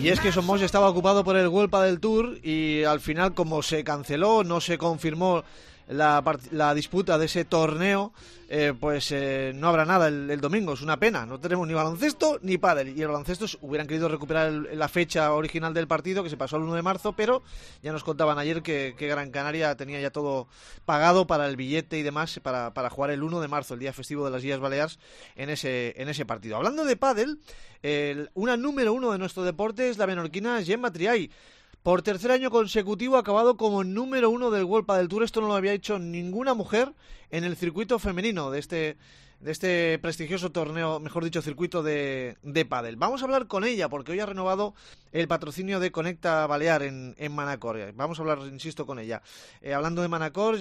Y es que Somos estaba ocupado por el World Padel Tour y al final, como se canceló, no se confirmó la disputa de ese torneo, no habrá nada el domingo. Es una pena, no tenemos ni baloncesto ni pádel, y el baloncesto hubieran querido recuperar la fecha original del partido, que se pasó el 1 de marzo, pero ya nos contaban ayer que Gran Canaria tenía ya todo pagado para el billete y demás para jugar el 1 de marzo, el día festivo de las Illes Balears, en ese partido. Hablando de pádel, una número 1 de nuestro deporte es la menorquina Gemma Triay. Por tercer año consecutivo ha acabado como número 1 del World Padel Tour. Esto no lo había hecho ninguna mujer en el circuito femenino de este prestigioso torneo, mejor dicho, circuito de pádel. Vamos a hablar con ella porque hoy ha renovado el patrocinio de Conecta Balear en Manacor. Vamos a hablar, insisto, con ella. Hablando de Manacor,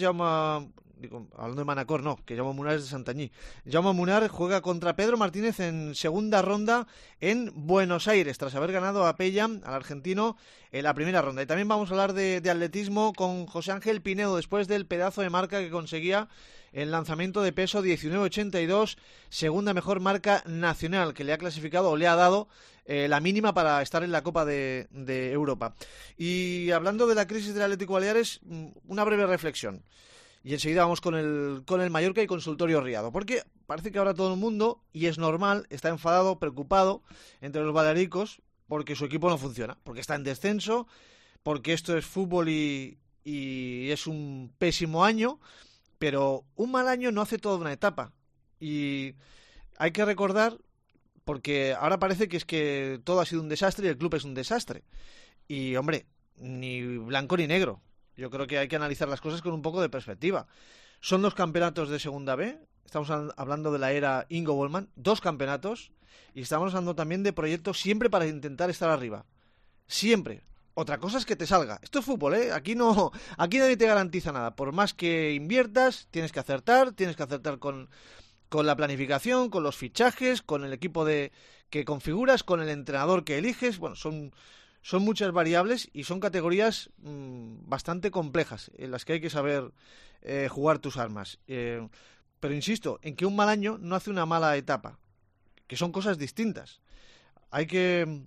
que Jaume Munar es de Santanyí. Jaume Munar juega contra Pedro Martínez en segunda ronda en Buenos Aires, tras haber ganado a Pellam, al argentino, en la primera ronda. Y también vamos a hablar de atletismo con José Ángel Pinedo, después del pedazo de marca que conseguía el lanzamiento de peso 19.82, segunda mejor marca nacional que le ha clasificado o le ha dado la mínima para estar en la Copa de Europa. Y hablando de la crisis del Atlético Baleares, una breve reflexión. Y enseguida vamos con el Mallorca y Consultorio Riado, porque parece que ahora todo el mundo, y es normal, está enfadado, preocupado entre los balearicos porque su equipo no funciona, porque está en descenso, porque esto es fútbol y es un pésimo año, pero un mal año no hace toda una etapa. Y hay que recordar, porque ahora parece que es que todo ha sido un desastre y el club es un desastre. Y, hombre, ni blanco ni negro. Yo creo que hay que analizar las cosas con un poco de perspectiva. Son 2 campeonatos de Segunda B. Estamos hablando de la era Ingo Bollmann. 2 campeonatos. Y estamos hablando también de proyectos siempre para intentar estar arriba. Siempre. Otra cosa es que te salga. Esto es fútbol, ¿eh? Aquí nadie te garantiza nada. Por más que inviertas, tienes que acertar con la planificación, con los fichajes, con el equipo que configuras, con el entrenador que eliges. Bueno, son muchas variables y son categorías bastante complejas en las que hay que saber jugar tus armas. Pero insisto, en que un mal año no hace una mala etapa, que son cosas distintas. Hay que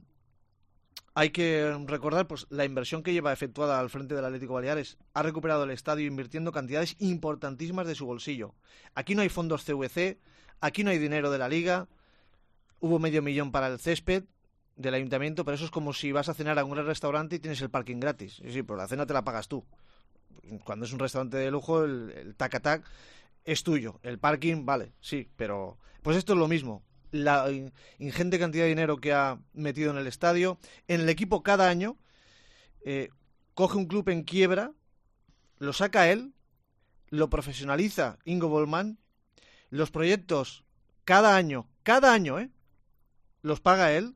recordar pues la inversión que lleva efectuada al frente del Atlético Baleares. Ha recuperado el estadio invirtiendo cantidades importantísimas de su bolsillo. Aquí no hay fondos CVC, aquí no hay dinero de la Liga, hubo $500,000 para el césped del ayuntamiento, pero eso es como si vas a cenar a un gran restaurante y tienes el parking gratis. Sí, pero la cena te la pagas tú. Cuando es un restaurante de lujo, el tac-a-tac es tuyo. El parking, vale, sí, pero pues esto es lo mismo. La ingente cantidad de dinero que ha metido en el estadio, en el equipo cada año, coge un club en quiebra, lo saca él, lo profesionaliza Ingo Bollmann, los proyectos cada año, los paga él,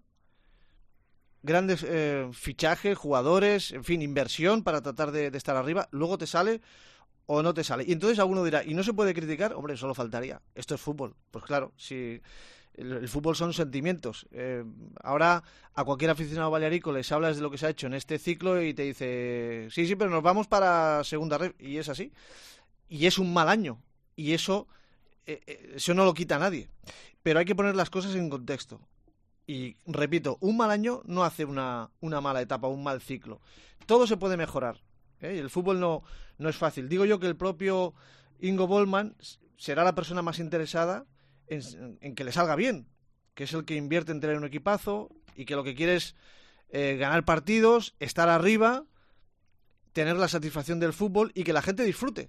grandes fichajes, jugadores, en fin, inversión para tratar de estar arriba, luego te sale o no te sale. Y entonces alguno dirá, ¿y no se puede criticar? Hombre, solo faltaría. Esto es fútbol. Pues claro, si el fútbol son sentimientos. Ahora a cualquier aficionado balearico les hablas de lo que se ha hecho en este ciclo y te dice, sí, pero nos vamos para segunda red. Y es así. Y es un mal año. Y eso no lo quita nadie. Pero hay que poner las cosas en contexto. Y repito, un mal año no hace una mala etapa, un mal ciclo. Todo se puede mejorar. El fútbol no es fácil. Digo yo que el propio Ingo Bollmann será la persona más interesada en que le salga bien, que es el que invierte en tener un equipazo y que lo que quiere es ganar partidos, estar arriba, tener la satisfacción del fútbol y que la gente disfrute.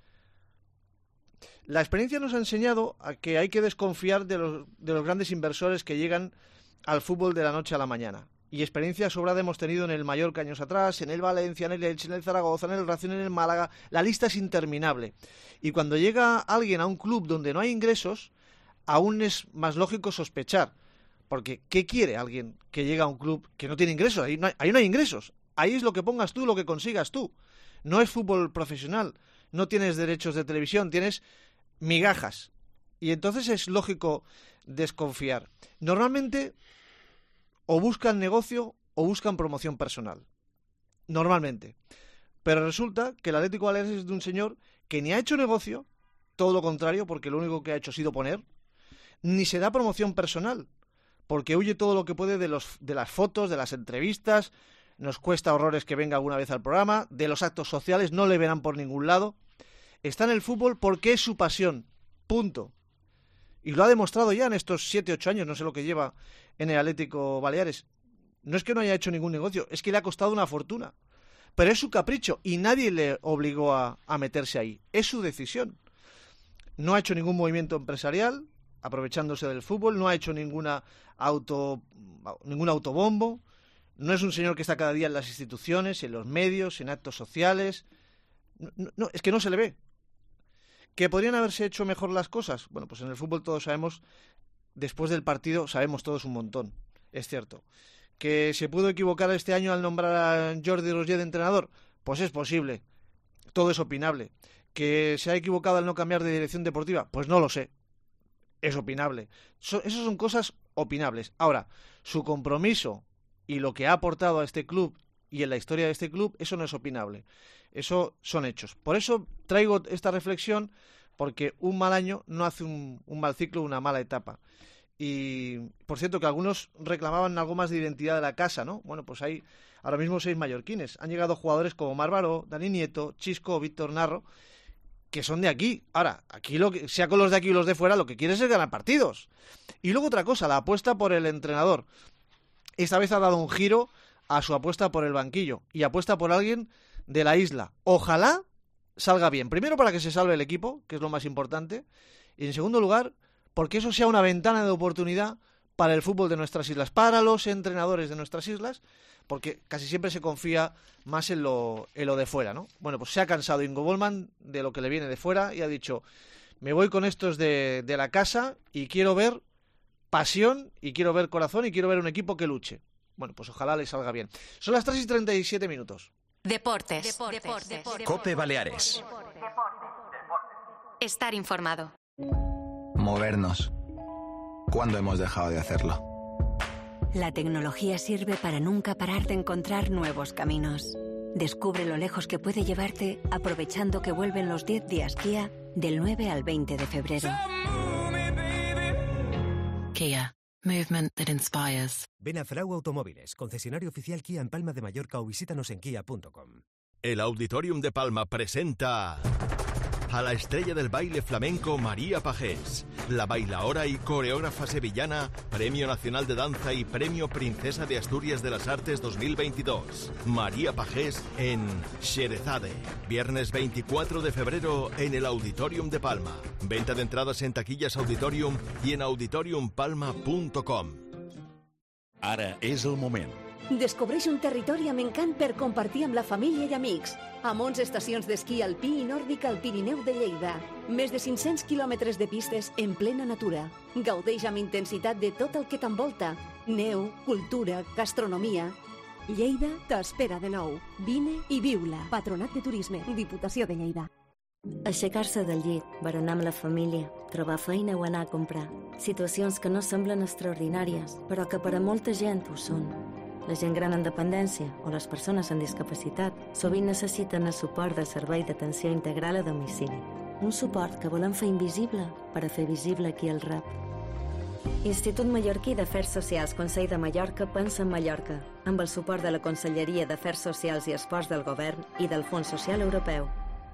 La experiencia nos ha enseñado a que hay que desconfiar de los grandes inversores que llegan al fútbol de la noche a la mañana. Y experiencia sobrada hemos tenido en el Mallorca años atrás, en el Valencia, en el Elche, en el Zaragoza, en el Racing, en el Málaga. La lista es interminable. Y cuando llega alguien a un club donde no hay ingresos, aún es más lógico sospechar. Porque, ¿qué quiere alguien que llega a un club que no tiene ingresos? Ahí no hay ingresos. Ahí es lo que pongas tú, lo que consigas tú. No es fútbol profesional. No tienes derechos de televisión, tienes migajas. Y entonces es lógico desconfiar. Normalmente o buscan negocio o buscan promoción personal. Normalmente. Pero resulta que el Atlético Baleares es de un señor que ni ha hecho negocio, todo lo contrario, porque lo único que ha hecho ha sido poner, ni se da promoción personal. porque huye todo lo que puede de las fotos, de las entrevistas, nos cuesta horrores que venga alguna vez al programa, de los actos sociales, no le verán por ningún lado. Está en el fútbol porque es su pasión, punto. Y lo ha demostrado ya en estos 7-8 años, no sé lo que lleva en el Atlético Baleares. No es que no haya hecho ningún negocio, es que le ha costado una fortuna. Pero es su capricho y nadie le obligó a meterse ahí. Es su decisión. No ha hecho ningún movimiento empresarial, aprovechándose del fútbol, no ha hecho ningún autobombo. No es un señor que está cada día en las instituciones, en los medios, en actos sociales. No, es que no se le ve. ¿Que podrían haberse hecho mejor las cosas? Bueno, pues en el fútbol todos sabemos, después del partido sabemos todos un montón, es cierto. ¿Que se pudo equivocar este año al nombrar a Jordi Roger de entrenador? Pues es posible, todo es opinable. ¿Que se ha equivocado al no cambiar de dirección deportiva? Pues no lo sé, es opinable. Esas son cosas opinables. Ahora, su compromiso y lo que ha aportado a este club y en la historia de este club, eso no es opinable. Eso son hechos. Por eso traigo esta reflexión, porque un mal año no hace un mal ciclo, una mala etapa. Y, por cierto, que algunos reclamaban algo más de identidad de la casa, ¿no? Bueno, pues hay ahora mismo 6 mallorquines. Han llegado jugadores como Marc Baró, Dani Nieto, Chisco o Víctor Narro, que son de aquí. Ahora, aquí sea con los de aquí y los de fuera, lo que quieres es ganar partidos. Y luego otra cosa, la apuesta por el entrenador. Esta vez ha dado un giro a su apuesta por el banquillo y apuesta por alguien de la isla. Ojalá salga bien. Primero, para que se salve el equipo, que es lo más importante. Y en segundo lugar, porque eso sea una ventana de oportunidad para el fútbol de nuestras islas, para los entrenadores de nuestras islas, porque casi siempre se confía más en lo de fuera, ¿no? Bueno, pues se ha cansado Ingo Bollmann de lo que le viene de fuera y ha dicho, me voy con estos de la casa y quiero ver pasión y quiero ver corazón y quiero ver un equipo que luche. Bueno, pues ojalá le salga bien. Son las 3:37. Deportes. COPE Baleares. Estar informado. Movernos. ¿Cuándo hemos dejado de hacerlo? La tecnología sirve para nunca parar de encontrar nuevos caminos. Descubre lo lejos que puede llevarte aprovechando que vuelven los 10 días Kia del 9 al 20 de febrero. Kia. Movement that inspires. Ven a Frau Automóviles, concesionario oficial Kia en Palma de Mallorca o visítanos en kia.com. El Auditorium de Palma presenta a la estrella del baile flamenco María Pagés, la bailaora y coreógrafa sevillana, Premio Nacional de Danza y Premio Princesa de Asturias de las Artes 2022. María Pagés en Xerezade, viernes 24 de febrero en el Auditorium de Palma. Venta de entradas en taquillas Auditorium i en auditoriumpalma.com. Ara és el moment. Descobreix un territori amb encant per compartir amb la família i amics. Amb 11 estacions d'esquí alpí i nòrdic al Pirineu de Lleida. Més de 500 quilòmetres de pistes en plena natura. Gaudeix amb intensitat de tot el que t'envolta. Neu, cultura, gastronomia. Lleida t'espera de nou. Vine i viu-la. Patronat de Turisme. Diputació de Lleida. Aixecar-se del llit, berenar amb la família, trobar feina o anar a comprar. Situacions que no semblen extraordinàries, però que per a molta gent ho són. La gent gran en dependència o les persones amb discapacitat sovint necessiten el suport de servei d'atenció integral a domicili. Un suport que volem fer invisible per a fer visible qui el rep. Institut Mallorquí d'Afers Socials Consell de Mallorca pensa en Mallorca, amb el suport de la Conselleria d'Afers Socials i Esports del Govern i del Fons Social Europeu.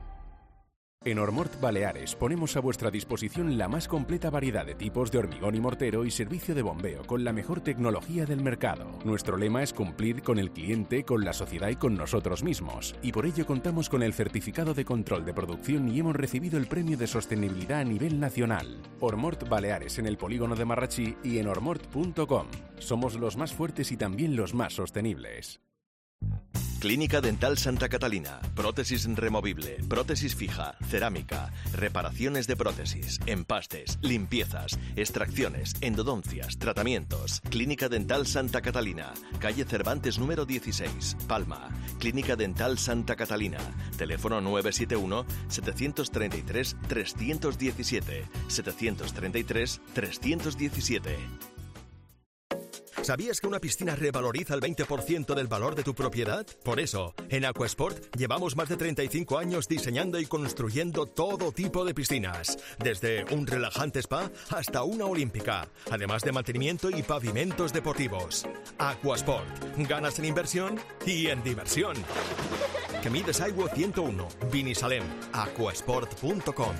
En Ormort Baleares ponemos a vuestra disposición la más completa variedad de tipos de hormigón y mortero y servicio de bombeo con la mejor tecnología del mercado. Nuestro lema es cumplir con el cliente, con la sociedad y con nosotros mismos. Y por ello contamos con el certificado de control de producción y hemos recibido el premio de sostenibilidad a nivel nacional. Ormort Baleares en el polígono de Marratxí y en ormort.com. Somos los más fuertes y también los más sostenibles. Clínica Dental Santa Catalina, prótesis removible, prótesis fija, cerámica, reparaciones de prótesis, empastes, limpiezas, extracciones, endodoncias, tratamientos. Clínica Dental Santa Catalina, calle Cervantes número 16, Palma. Clínica Dental Santa Catalina, teléfono 971-733-317, 733-317. ¿Sabías que una piscina revaloriza el 20% del valor de tu propiedad? Por eso, en Aquasport llevamos más de 35 años diseñando y construyendo todo tipo de piscinas, desde un relajante spa hasta una olímpica, además de mantenimiento y pavimentos deportivos. Aquasport, ganas en inversión y en diversión. Camí de Saigo 101, Vinisalem, aquasport.com.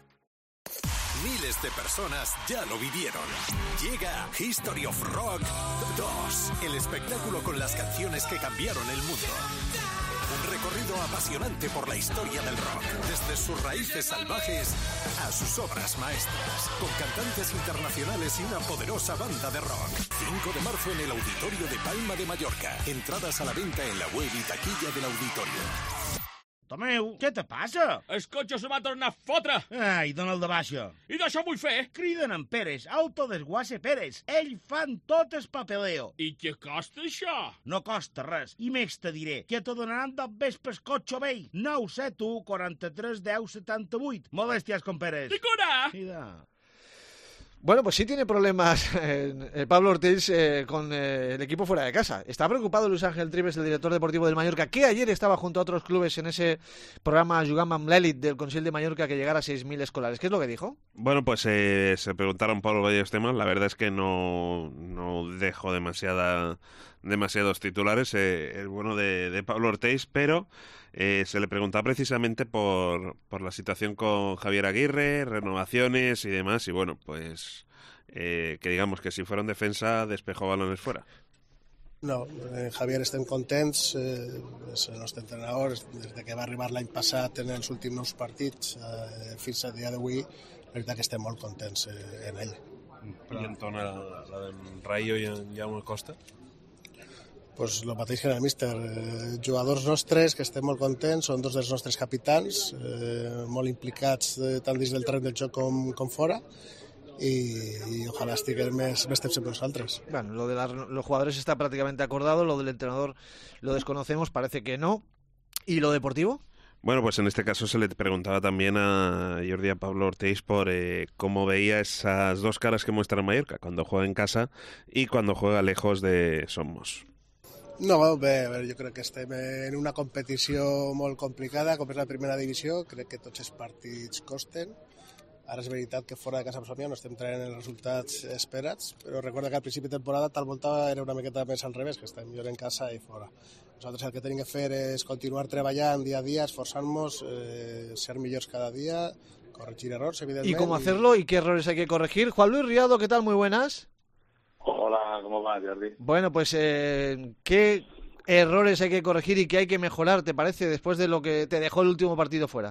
Miles de personas ya lo vivieron. Llega History of Rock 2, el espectáculo con las canciones que cambiaron el mundo. Un recorrido apasionante por la historia del rock, desde sus raíces salvajes a sus obras maestras, con cantantes internacionales y una poderosa banda de rock. 5 de marzo en el Auditorio de Palma de Mallorca. Entradas a la venta en la web y taquilla del auditorio. Tomeu, què te passa? El cotxe se m'ha tornat fotre. Ai, dona'l de baixa. I d'això vull fer? Criden en Pérez, Autodesguace Pérez. Ell fan tot el papeleo. I què costa això? No costa res. I més te diré que te donaran dos vespres cotxe vell. 971 43 10 78. Molèsties con Pérez. Ticona! Bueno, pues sí tiene problemas Pablo Ortiz con el equipo fuera de casa. Está preocupado Luis Ángel Trives, el director deportivo del Mallorca, que ayer estaba junto a otros clubes en ese programa Jugant amb l'Elit del Consell de Mallorca que llegara a 6.000 escolares. ¿Qué es lo que dijo? Bueno, pues se preguntaron por varios temas. La verdad es que no dejó demasiados titulares el bueno de Pablo Ortiz, pero se le preguntaba precisamente por la situación con Javier Aguirre, renovaciones y demás, y bueno, pues que digamos que si fuera en defensa despejó balones fuera. No, Javier estem contents, és el nostre entrenador, des de que va arribar l'any passat en els últims partits fins al dia d'avui, la veritat que estem molt contents en ell. I en torn a la d'en Rayo i en Jaume Costa? Pues el mateix que el míster, jugadors nostres que estem molt contents, són dos dels nostres capitans, molt implicats tant dins del terreny del joc com fora, y ojalá estiguem més temps amb nosaltres. Bueno, lo de los jugadores está prácticamente acordado, lo del entrenador lo desconocemos, parece que no. ¿Y lo deportivo? Bueno, pues en este caso se le preguntaba también a Jordi, a Pablo Ortiz, por cómo veía esas dos caras que muestra Mallorca, cuando juega en casa y cuando juega lejos de Somos. No, bé, a veure, jo crec que estem en una competició molt complicada, com és la primera divisió, crec que tots els partits costen. Ara és veritat que fora de casa Somia no estem traient els resultats esperats, però recorda que al principi de temporada tal volta era una miqueta més al revés, que estem millor en casa i fora. Nosaltres el que tenim que fer és continuar treballant dia a dia, esforzant-nos, ser millors cada dia, corregir errors, evidentment. ¿Y cómo hacerlo y qué errores hay que corregir? Juan Luis Riado, ¿qué tal? Muy buenas. Hola, ¿cómo va, Jordi? Bueno, pues ¿qué errores hay que corregir y qué hay que mejorar, te parece, después de lo que te dejó el último partido fuera?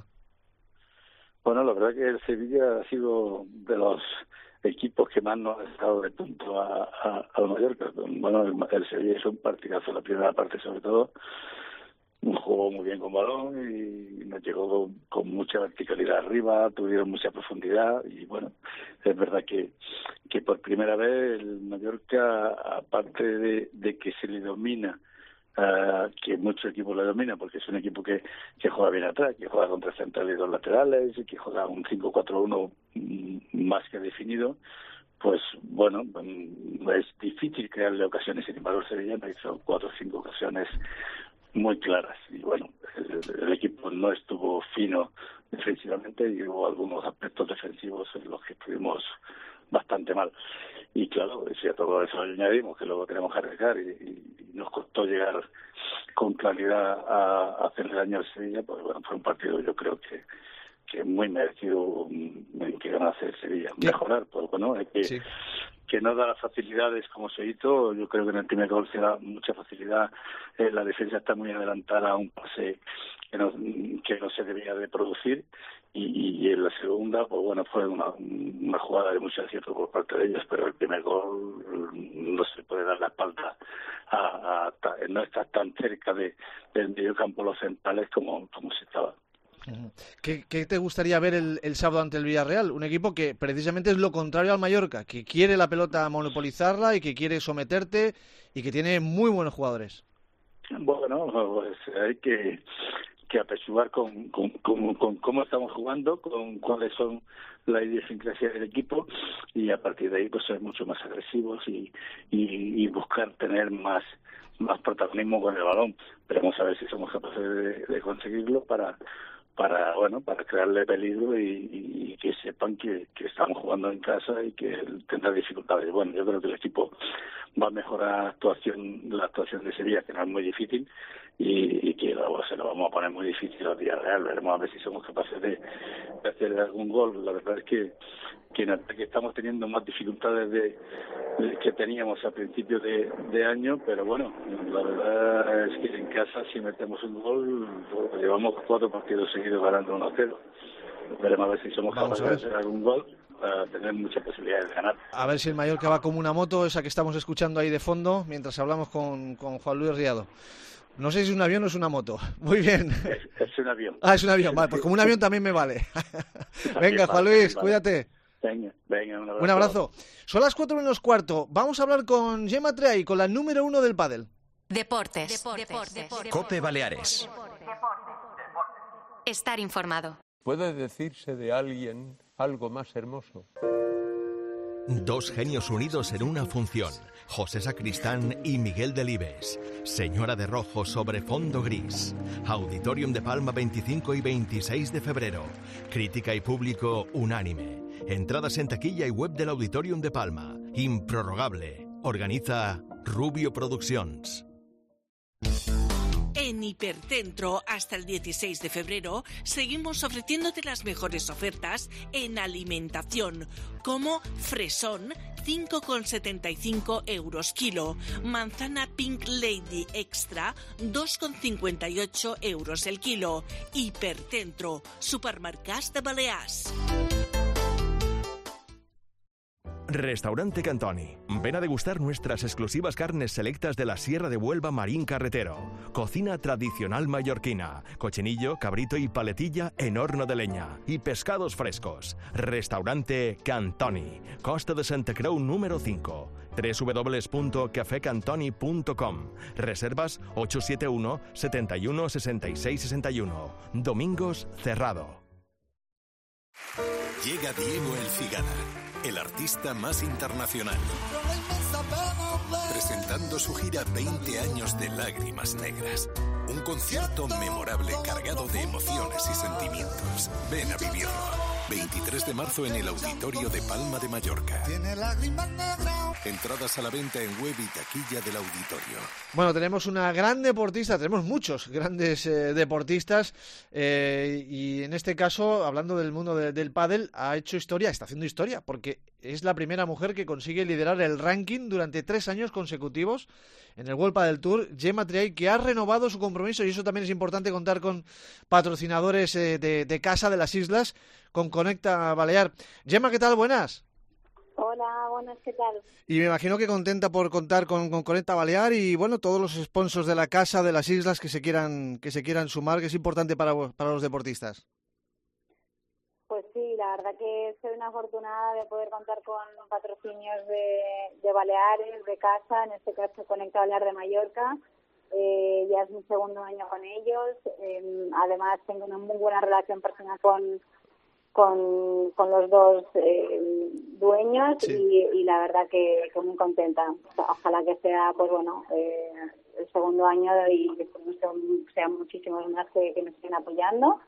Bueno, la verdad que el Sevilla ha sido de los equipos que más nos ha estado de punto al Mallorca. Bueno, el Sevilla hizo un partidazo la primera parte sobre todo, jugó muy bien con balón y nos llegó con mucha verticalidad arriba, tuvieron mucha profundidad y bueno, es verdad que por primera vez el Mallorca, aparte de que se le domina, que muchos equipos lo dominan porque es un equipo que juega bien atrás, que juega contra centrales y dos laterales y que juega un 5-4-1 más que definido, pues bueno, es difícil crearle ocasiones. Sin embargo, el Sevillano hizo 4 o 5 ocasiones muy claras y bueno, el equipo no estuvo fino defensivamente y hubo algunos aspectos defensivos en los que estuvimos bastante mal. Y claro, si a todo eso le añadimos que luego tenemos que arriesgar y nos costó llegar con claridad a hacerle daño al Sevilla, pues bueno, fue un partido yo creo que muy merecido que ganase el Sevilla. Mejorar, pues bueno, es que no da las facilidades como se hizo. Yo creo que en el primer gol se da mucha facilidad, la defensa está muy adelantada a un pase que no se debía de producir y en la segunda pues bueno, fue una jugada de mucho acierto por parte de ellos, pero el primer gol no se puede dar la espalda no está tan cerca del medio campo los centrales como se estaba. ¿Qué te gustaría ver el sábado ante el Villarreal? Un equipo que precisamente es lo contrario al Mallorca, que quiere la pelota monopolizarla y que quiere someterte y que tiene muy buenos jugadores. Bueno, pues hay que apechugar con cómo estamos jugando, con cuáles son la idiosincrasia del equipo, y a partir de ahí pues ser mucho más agresivos y buscar tener más protagonismo con el balón. Pero vamos a ver si somos capaces de conseguirlo para crearle peligro y que sepan que estamos jugando en casa y que tendrá dificultades. Bueno, yo creo que el equipo va a mejorar la actuación de Sevilla, que no es muy difícil, y que luego se lo vamos a poner muy difícil a Villarreal. Veremos a ver si somos capaces de hacer algún gol. La verdad es que en ataque estamos teniendo más dificultades de que teníamos a principios de año, pero bueno, la verdad es que en casa si metemos un gol, pues llevamos 4 partidos seguidos ganando 1-0. Veremos a ver si somos capaces de hacer algún gol para tener muchas posibilidades de ganar. A ver si el Mallorca va como una moto, esa que estamos escuchando ahí de fondo, mientras hablamos con Juan Luis Riado. No sé si es un avión o es una moto. Muy bien. Es un avión. Ah, es un avión. Vale, pues como un avión también me vale. Venga, Juan Luis, cuídate. Venga, un abrazo. Son las 4:15. Vamos a hablar con Gemma Triay, con la número 1 del pádel. Deportes. Cope Baleares. Estar informado. ¿Puede decirse de alguien algo más hermoso? Dos genios unidos en una función. José Sacristán y Miguel Delibes. Señora de rojo sobre fondo gris. Auditorium de Palma 25 y 26 de febrero. Crítica y público unánime. Entradas en taquilla y web del Auditorium de Palma. Improrrogable. Organiza Rubio Produccions. En Hipercentro, hasta el 16 de febrero, seguimos ofreciéndote las mejores ofertas en alimentación, como fresón, 5,75 € kilo, manzana Pink Lady Extra, 2,58 € el kilo. Hipercentro, supermercats de Balears. Restaurante Cantoni. Ven a degustar nuestras exclusivas carnes selectas de la Sierra de Huelva Marín Carretero. Cocina tradicional mallorquina. Cochinillo, cabrito y paletilla en horno de leña. Y pescados frescos. Restaurante Cantoni. Costa de Santa Creu número 5. www.cafecantoni.com. Reservas 871 71 66 61. Domingos cerrado. Llega Diego El Cigala, el artista más internacional, presentando su gira 20 años de lágrimas negras. Un concierto memorable cargado de emociones y sentimientos. Ven a vivirlo. 23 de marzo en el Auditorio de Palma de Mallorca. Entradas a la venta en web y taquilla del auditorio. Bueno, tenemos una gran deportista, tenemos muchos grandes deportistas y en este caso, hablando del mundo del pádel, ha hecho historia, está haciendo historia, porque es la primera mujer que consigue liderar el ranking durante 3 años consecutivos en el World Padel Tour. Gemma Triay, que ha renovado su compromiso, y eso también es importante, contar con patrocinadores de casa, de las islas, con Conecta Balear. Gemma, ¿qué tal? Buenas. Hola, buenas, ¿qué tal? Y me imagino que contenta por contar con Conecta Balear y, bueno, todos los sponsors de la casa, de las islas que se quieran sumar, que es importante para los deportistas. Pues sí, la verdad que soy una afortunada de poder contar con patrocinios de Baleares, de casa, en este caso Conecta Balear de Mallorca. Ya es mi segundo año con ellos. Además, tengo una muy buena relación personal con los dos dueños, sí. y la verdad que muy contenta. Ojalá que sea, pues bueno, el segundo año y que sean muchísimos más que me estén apoyando.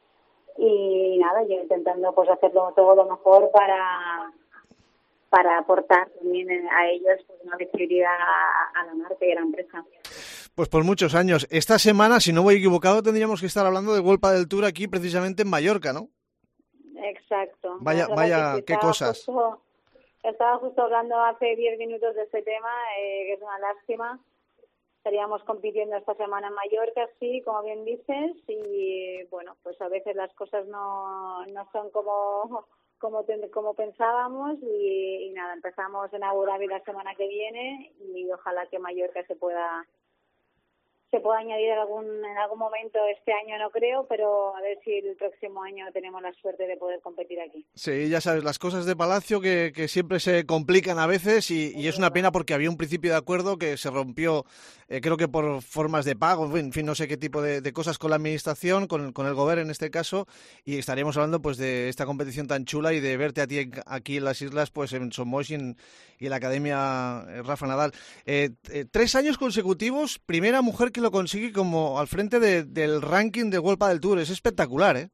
Y nada, yo intentando pues hacerlo todo lo mejor para aportar también a ellos pues, una visibilidad a la marca y a la empresa. Pues por muchos años. Esta semana, si no voy equivocado, tendríamos que estar hablando de World Padel Tour aquí precisamente en Mallorca, ¿no? Exacto. Vaya, qué cosas. Estaba justo hablando hace 10 minutos de este tema, que es una lástima. Estaríamos compitiendo esta semana en Mallorca, sí, como bien dices, y bueno, pues a veces las cosas no son como pensábamos y nada, empezamos en Abu Dhabi la semana que viene y ojalá que Mallorca se pueda se pueda añadir en algún momento. Este año no creo, pero a ver si el próximo año tenemos la suerte de poder competir aquí. Sí, ya sabes, las cosas de Palacio que siempre se complican a veces y es una pena porque había un principio de acuerdo que se rompió, creo que por formas de pago, en fin, no sé qué tipo de cosas con la administración, con el gobierno en este caso, y estaríamos hablando pues de esta competición tan chula y de verte a ti aquí en las islas, pues en Somos y en la Academia Rafa Nadal. 3 años consecutivos, primera mujer que lo consigue como al frente del ranking de World Padel Tour. Es espectacular, ¿eh?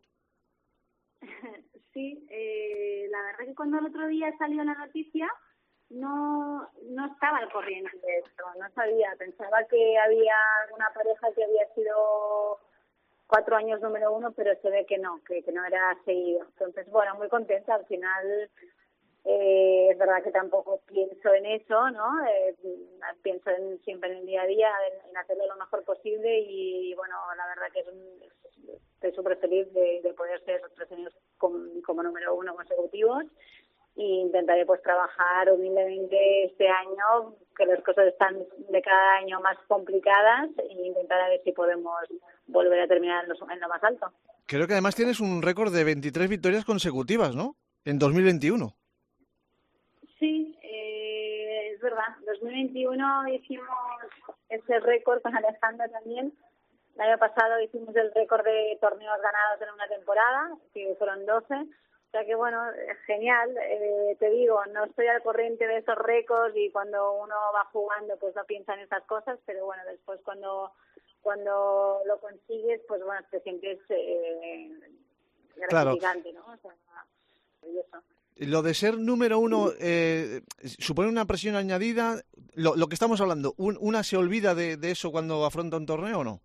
Sí, la verdad que cuando el otro día salió la noticia no estaba al corriente de esto, no sabía, pensaba que había una pareja que había sido 4 años número 1, pero se ve que no era seguido. Entonces, bueno, muy contenta, al final es verdad que tampoco pienso en eso, ¿no? Pienso siempre en el día a día, en hacerlo lo mejor posible y bueno, la verdad que estoy súper feliz de poder ser 3 años como número 1 consecutivos e intentaré pues trabajar humildemente este año, que las cosas están de cada año más complicadas e intentar a ver si podemos volver a terminar en lo más alto. Creo que además tienes un récord de 23 victorias consecutivas, ¿no? En 2021. Sí, es verdad. En 2021 hicimos ese récord con Alejandra también. El año pasado hicimos el récord de torneos ganados en una temporada, que fueron 12. O sea que, bueno, es genial. Te digo, no estoy al corriente de esos récords y cuando uno va jugando pues no piensa en esas cosas, pero bueno, después cuando lo consigues, pues bueno, te sientes gratificante, ¿no? O sea, maravilloso. Lo de ser número 1 supone una presión añadida. Lo que estamos hablando, ¿una se olvida de eso cuando afronta un torneo o no?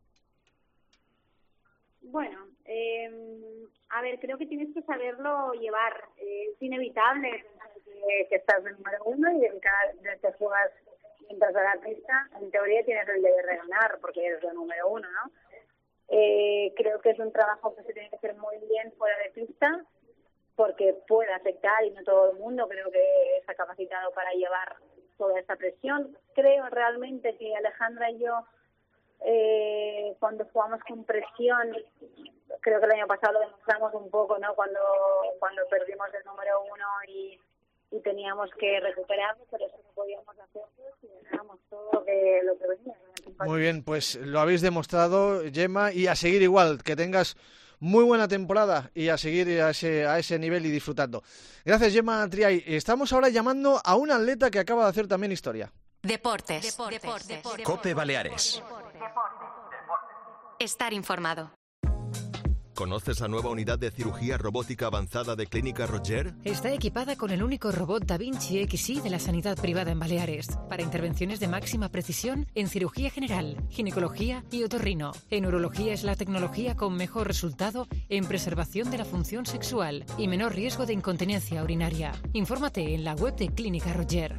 Bueno, a ver, creo que tienes que saberlo llevar. Es inevitable que estás de número 1 y cada vez que juegas mientras a la pista, en teoría tienes el deber de ganar porque eres el número 1, ¿no? Creo que es un trabajo que se tiene que hacer muy bien fuera de pista, porque puede afectar y no todo el mundo creo que está capacitado para llevar toda esta presión. Creo realmente que Alejandra y yo, cuando jugamos con presión, creo que el año pasado lo demostramos un poco, ¿no? Cuando perdimos el número 1 y teníamos que recuperarlo, pero eso no podíamos hacerlo y ganábamos todo lo que venía. Muy bien, pues lo habéis demostrado, Gemma, y a seguir igual, que tengas muy buena temporada y a seguir a ese nivel y disfrutando. Gracias, Gemma Triay. Estamos ahora llamando a un atleta que acaba de hacer también historia. Deportes. COPE Baleares. Estar informado. ¿Conoces la nueva unidad de cirugía robótica avanzada de Clínica Roger? Está equipada con el único robot Da Vinci XI de la sanidad privada en Baleares, para intervenciones de máxima precisión en cirugía general, ginecología y otorrino. En urología es la tecnología con mejor resultado en preservación de la función sexual y menor riesgo de incontinencia urinaria. Infórmate en la web de Clínica Roger.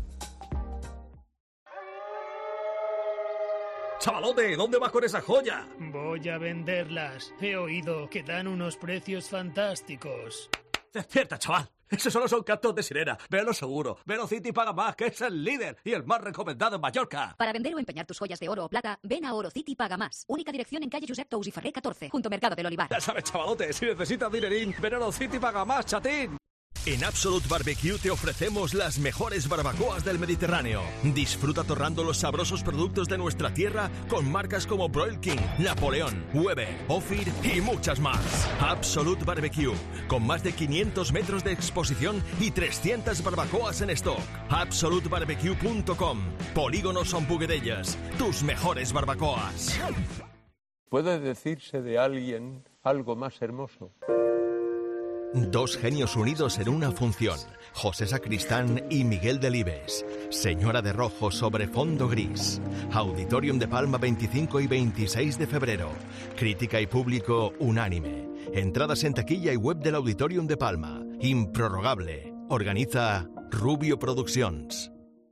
¡Chavalote! ¿Dónde vas con esa joya? Voy a venderlas. He oído que dan unos precios fantásticos. ¡Despierta, chaval! Esos solo son cantos de sirena. Velo seguro. Velocity paga más, que es el líder y el más recomendado en Mallorca. Para vender o empeñar tus joyas de oro o plata, ven a Orocity Paga Más. Única dirección en calle Josep Tous i Ferrer 14, junto Mercado del Olivar. Ya sabes, chavalote, si necesitas dinerín, ven a Orocity Paga Más, chatín. En Absolute Barbecue te ofrecemos las mejores barbacoas del Mediterráneo. Disfruta torrando los sabrosos productos de nuestra tierra con marcas como Broil King, Napoleón, Weber, Ophir y muchas más. Absolute Barbecue, con más de 500 metros de exposición y 300 barbacoas en stock. AbsoluteBarbecue.com. Polígono Son Buguedellas, tus mejores barbacoas. ¿Puede decirse de alguien algo más hermoso? Dos genios unidos en una función. José Sacristán y Miguel Delibes. Señora de rojo sobre fondo gris. Auditorium de Palma 25 y 26 de febrero. Crítica y público unánime. Entradas en taquilla y web del Auditorium de Palma. Improrrogable. Organiza Rubio Productions.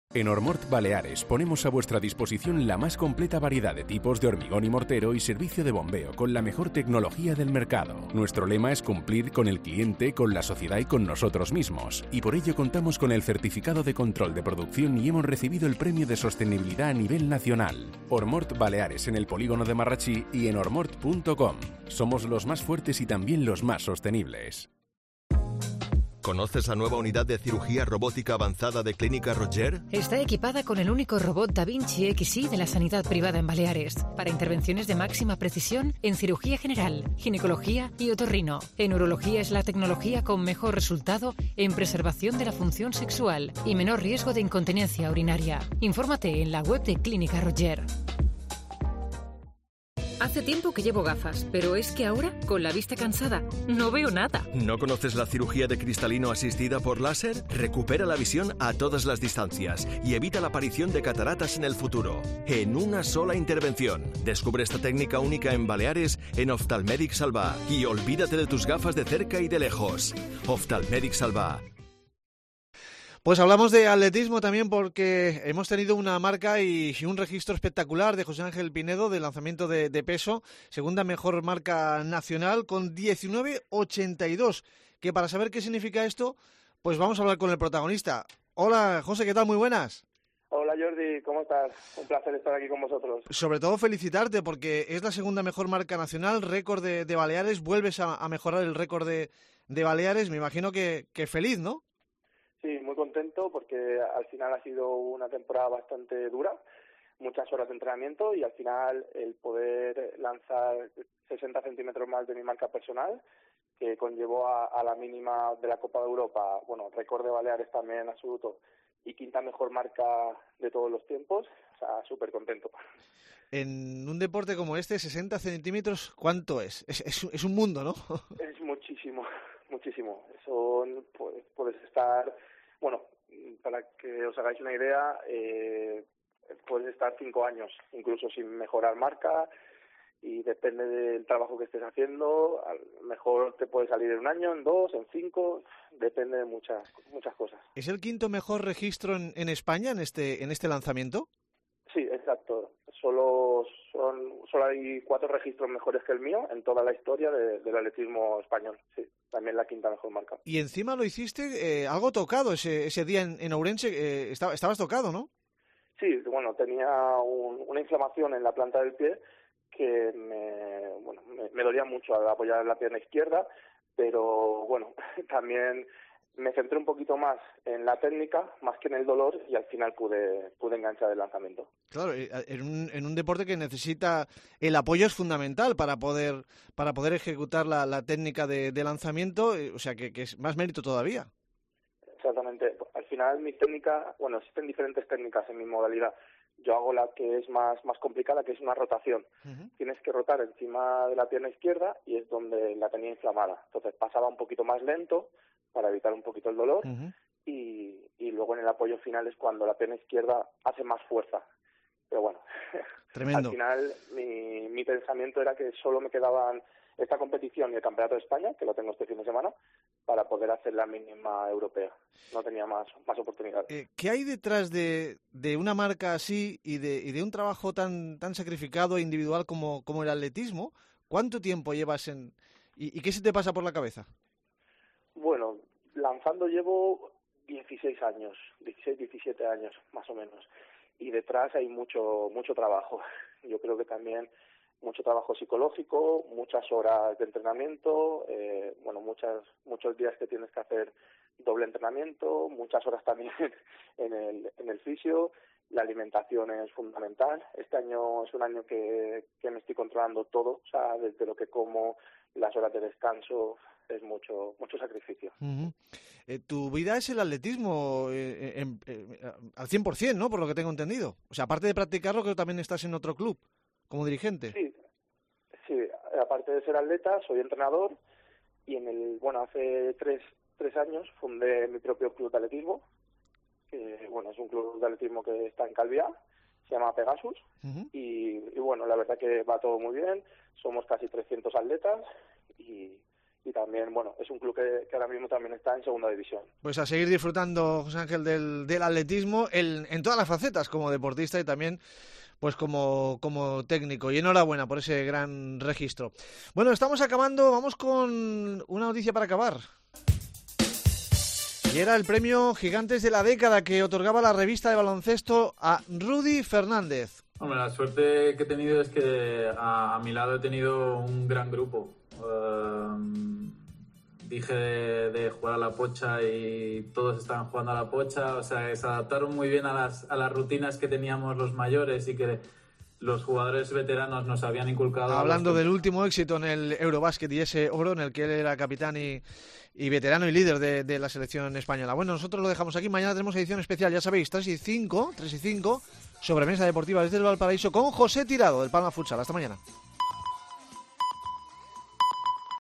En Ormort Baleares ponemos a vuestra disposición la más completa variedad de tipos de hormigón y mortero y servicio de bombeo con la mejor tecnología del mercado. Nuestro lema es cumplir con el cliente, con la sociedad y con nosotros mismos. Y por ello contamos con el certificado de control de producción y hemos recibido el premio de sostenibilidad a nivel nacional. Ormort Baleares en el polígono de Marrachí y en ormort.com. Somos los más fuertes y también los más sostenibles. ¿Conoces la nueva unidad de cirugía robótica avanzada de Clínica Roger? Está equipada con el único robot Da Vinci XI de la sanidad privada en Baleares, para intervenciones de máxima precisión en cirugía general, ginecología y otorrino. En urología es la tecnología con mejor resultado en preservación de la función sexual y menor riesgo de incontinencia urinaria. Infórmate en la web de Clínica Roger. Hace tiempo que llevo gafas, pero es que ahora, con la vista cansada, no veo nada. ¿No conoces la cirugía de cristalino asistida por láser? Recupera la visión a todas las distancias y evita la aparición de cataratas en el futuro, en una sola intervención. Descubre esta técnica única en Baleares en Oftalmèdic Salvà y olvídate de tus gafas de cerca y de lejos. Oftalmèdic Salvà. Pues hablamos de atletismo también porque hemos tenido una marca y un registro espectacular de José Ángel Pinedo de lanzamiento de peso, segunda mejor marca nacional con 19.82, que para saber qué significa esto, pues vamos a hablar con el protagonista. Hola José, ¿qué tal? Muy buenas. Hola Jordi, ¿cómo estás? Un placer estar aquí con vosotros. Sobre todo felicitarte porque es la segunda mejor marca nacional, récord de Baleares, vuelves a mejorar el récord de Baleares, me imagino que feliz, ¿no? Sí, muy contento porque al final ha sido una temporada bastante dura, muchas horas de entrenamiento y al final el poder lanzar 60 centímetros más de mi marca personal, que conllevó a la mínima de la Copa de Europa, bueno, récord de Baleares también absoluto y quinta mejor marca de todos los tiempos, o sea, súper contento. En un deporte como este, 60 centímetros, ¿cuánto es? Es un mundo, ¿no? Es muchísimo, muchísimo. Eso puedes estar, bueno, para que os hagáis una idea, puedes estar 5 años incluso sin mejorar marca y depende del trabajo que estés haciendo, a lo mejor te puede salir en 1 año, en 2, en 5, depende de muchas cosas. ¿Es el quinto mejor registro en España en este lanzamiento? Sí, exacto. Solo hay 4 registros mejores que el mío en toda la historia del atletismo español. Sí, también la quinta mejor marca. Y encima lo hiciste algo tocado ese día en Ourense. Estabas tocado, ¿no? Sí, bueno, tenía una inflamación en la planta del pie que me dolía mucho al apoyar la pierna izquierda, pero bueno, también me centré un poquito más en la técnica, más que en el dolor, y al final pude enganchar el lanzamiento. Claro, en un deporte que necesita el apoyo es fundamental para poder ejecutar la técnica de lanzamiento, o sea que es más mérito todavía. Exactamente. Al final mi técnica, bueno, existen diferentes técnicas en mi modalidad. Yo hago la que es más complicada, que es una rotación. Uh-huh. Tienes que rotar encima de la pierna izquierda y es donde la tenía inflamada. Entonces pasaba un poquito más lento para evitar un poquito el dolor. Uh-huh. y luego en el apoyo final es cuando la pierna izquierda hace más fuerza. Pero bueno, tremendo. Al final mi pensamiento era que solo me quedaban esta competición y el Campeonato de España, que lo tengo este fin de semana, para poder hacer la mínima europea. No tenía más oportunidades. ¿Qué hay detrás de una marca así y de un trabajo tan sacrificado e individual como el atletismo? ¿Cuánto tiempo llevas y qué se te pasa por la cabeza? Bueno, lanzando llevo 16 años, 16, 17 años más o menos. Y detrás hay mucho trabajo. Yo creo que también mucho trabajo psicológico, muchas horas de entrenamiento, muchos días que tienes que hacer doble entrenamiento, muchas horas también en el fisio. La alimentación es fundamental. Este año es un año que me estoy controlando todo, o sea, desde lo que como, las horas de descanso, es mucho sacrificio. Uh-huh. Tu vida es el atletismo al 100%, ¿no? Por lo que tengo entendido. O sea, aparte de practicarlo, creo que también estás en otro club como dirigente. Sí, aparte de ser atleta, soy entrenador y hace tres años fundé mi propio club de atletismo, que es un club de atletismo que está en Calviá, se llama Pegasus. Uh-huh. y la verdad que va todo muy bien, somos casi 300 atletas y también, bueno, es un club que ahora mismo también está en segunda división. Pues a seguir disfrutando, José Ángel, del atletismo en todas las facetas, como deportista y también pues como técnico. Y enhorabuena por ese gran registro. Bueno, estamos acabando, vamos con una noticia para acabar. Y era el premio Gigantes de la Década que otorgaba la revista de baloncesto a Rudy Fernández. Hombre, la suerte que he tenido es que a mi lado he tenido un gran grupo. Dije de jugar a la pocha y todos estaban jugando a la pocha, o sea, se adaptaron muy bien a las rutinas que teníamos los mayores y que los jugadores veteranos nos habían inculcado. Hablando del último éxito en el Eurobásquet y ese oro en el que él era capitán y veterano y líder de la selección española. Bueno, nosotros lo dejamos aquí, mañana tenemos edición especial, ya sabéis, 3 y 5, sobremesa deportiva desde el Valparaíso con José Tirado del Palma Futsal. Hasta mañana.